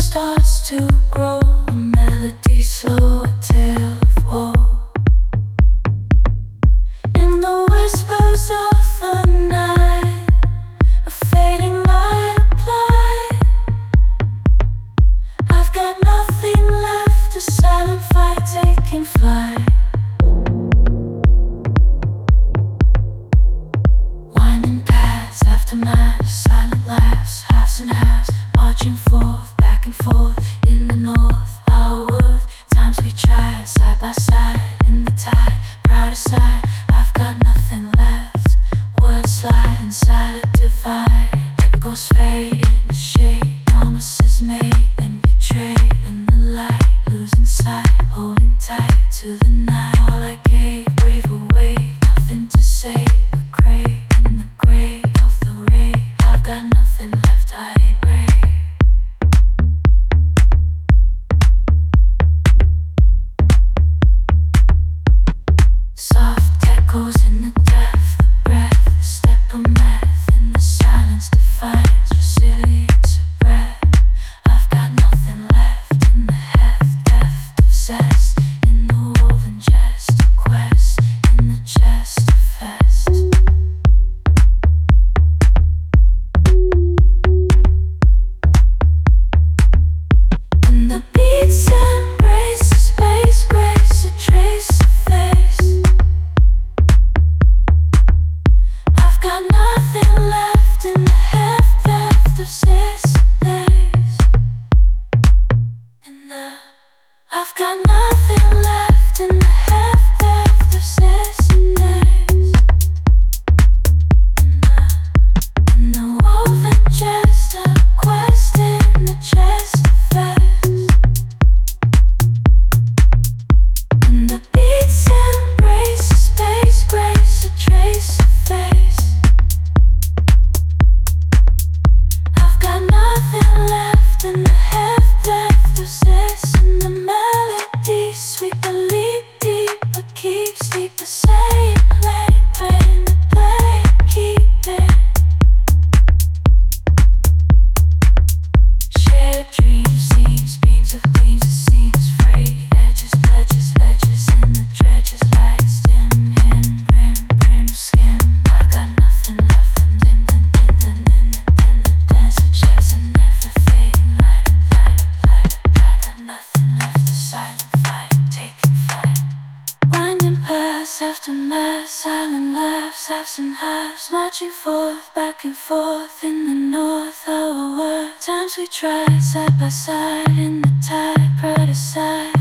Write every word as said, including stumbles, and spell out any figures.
starts to grow, a melody slow, a tale of woe. In the whispers of the night, a fading light applied. I've got nothing left, a silent fight taking flight. Winding paths, aftermath, silent laughs, halves and halves, marching forth, back and forth in the north. Our worth, times we tried, side by side in the tide, proud aside. I've got nothing left, words slide inside a divide. Echoes fade in the shade, promises made and betrayed in the light, losing sight, holding tight to the night. All I gave, brave away, nothing to say but crave in the grave of the ray. I've got nothing left, I ain't brave. Soft echoes in the depth, the breath, a step of math in the silence defines resilience of breath. I've got nothing left in the heft, deft of zest, in the woven jest of quest, in the chest of fest. In the beats embrace a space, grace a trace of face. I've got nothing left in the heft, depth of zest days. In the I've got nothing left in the heft, depth of zest days. In the in the woven jest of quest, in the chest of fest. In the beats embrace a space, grace a trace of face. I've got nothing left in the heft, depth of zest, in the melody sweet, the leap deep, but keep sleep the same. Play, play, the play, keep it. Shared dreams, scenes, beams of gleams, of scenes, frayed edges, pledges, ledges in the dredges, lights dim, in brim, brim skin. I got nothing left, and in the, in the, in the, in the desert sheds a never fading light, light, light. I got nothing left, a silent fight, taking flight. Winding paths, aftermath, silent laughs, halves and halves, marching forth, back and forth in the north. Our word, times we tried, side by side in the tide, pride aside.